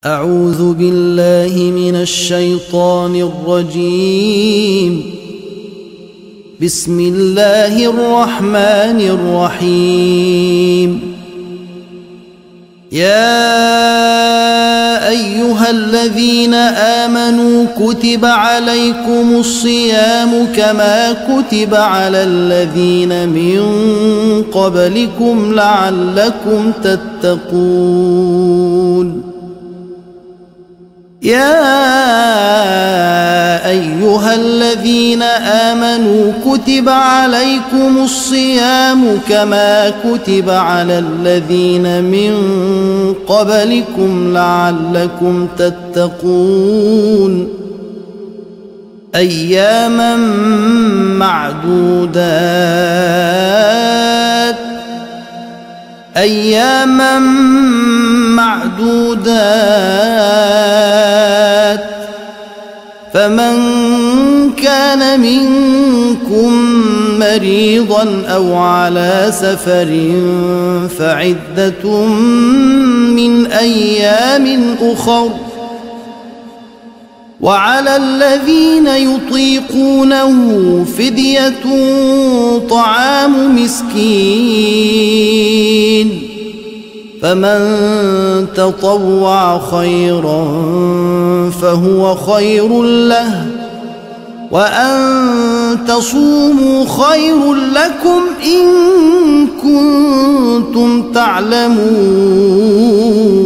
أعوذ بالله من الشيطان الرجيم. بسم الله الرحمن الرحيم. يا أيها الذين آمنوا كتب عليكم الصيام كما كتب على الذين من قبلكم لعلكم تتقون. يا أيها الذين آمنوا كتب عليكم الصيام كما كتب على الذين من قبلكم لعلكم تتقون. أياما معدودات فمن كان منكم مريضا أو على سفر فعدة من أيام أخر، وعلى الذين يطيقونه فدية طعام مسكين، فمن تطوع خيرا فهو خير له، وأن تصوموا خير لكم إن كنتم تعلمون.